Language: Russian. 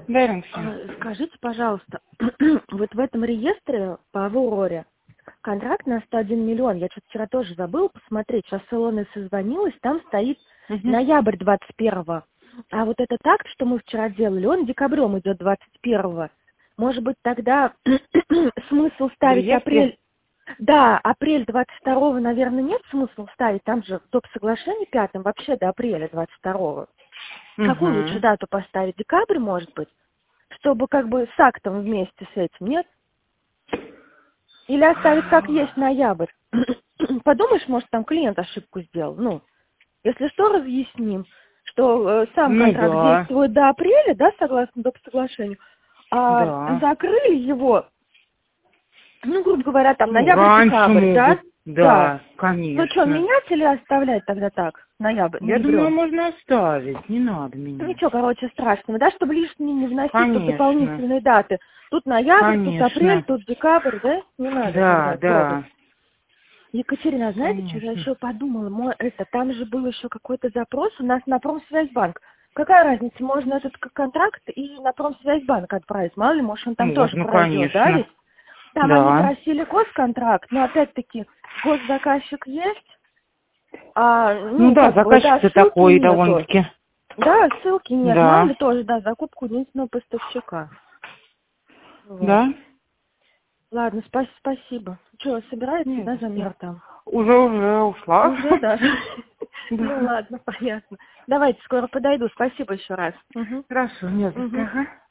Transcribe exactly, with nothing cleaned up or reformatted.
Даринка. А, Скажите, пожалуйста, вот в этом реестре по Авроре контракт на сто один миллион, я что-то вчера тоже забыла посмотреть, сейчас с Илоной созвонилась, там стоит Угу. ноябрь двадцать первого. А вот этот акт, что мы вчера делали, он декабрем идет двадцать первого. Может быть, тогда смысл ставить Реестре? апрель... Да, апрель двадцать второго, наверное, нет смысла ставить, там же топ соглашение пятым вообще до апреля двадцать второго. Угу. Какую лучше дату поставить? Декабрь, может быть? Чтобы как бы с актом вместе с этим, нет? Или оставить как есть ноябрь? Подумаешь, может, там клиент ошибку сделал. Ну, если что, разъясним, что э, сам Ну контракт да. действует до апреля, да, согласно доп. Соглашению, а Да. закрыли его, ну, грубо говоря, там Ну, раньше ноябрь-декабрь, да? могут. Да, Да. Ну что, конечно. менять или оставлять тогда так, ноябрь, Я думаю, ноябрем? можно оставить, не надо менять. Ничего, короче, страшного, да, чтобы лишние не вносить тут Конечно. дополнительные даты. Тут ноябрь, тут апрель, Конечно. тут декабрь, да? Не надо Да, тогда трогать. да. Екатерина, а знаете, что я Конечно. еще подумала? Мо- это, там же был еще какой-то запрос у нас на Промсвязьбанк. Какая разница, можно этот к- контракт и на Промсвязьбанк отправить? Мало ли, может, он там тоже Можно, пройдет, да, ведь? конечно. Там они Да. просили госконтракт, но опять-таки госзаказчик есть, а, ну, Ну да, как бы, да, заказчик-то ссылки такой нету. довольно-таки. Да, ссылки нет, мало Да. ли тоже, да, закупку единственного поставщика. Вот. Да. Ладно, спа- спасибо. Что, собирается, Нет, да, за что. замер там? Уже, уже ушла. Уже, да? Ну Да. ладно, понятно. Давайте, скоро подойду. Спасибо еще раз. Угу. Хорошо, не за что. Угу. Ага.